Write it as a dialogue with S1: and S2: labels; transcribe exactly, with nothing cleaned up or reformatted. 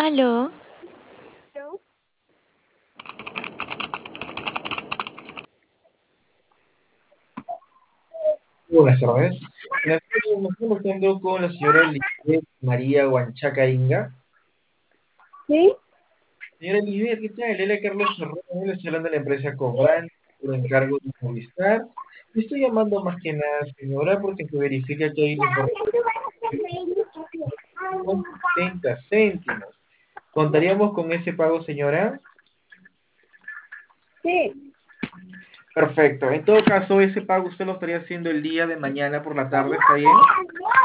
S1: Aló,
S2: Hello.
S3: Buenas tardes. La- Me estoy comunicando con la señora Lisbeth María Huanchaca Inga.
S2: ¿Sí?
S3: Señora Lisbeth, ¿qué tal? Él Carlos Serrano, le estoy hablando de la empresa Cobran, por encargo de Movistar. Le estoy llamando más que nada, señora, porque se verifica que hay un informe con setenta céntimos. ¿Contaríamos con ese pago, señora?
S2: Sí.
S3: Perfecto. En todo caso, ese pago usted lo estaría haciendo el día de mañana por la tarde, ¿está bien?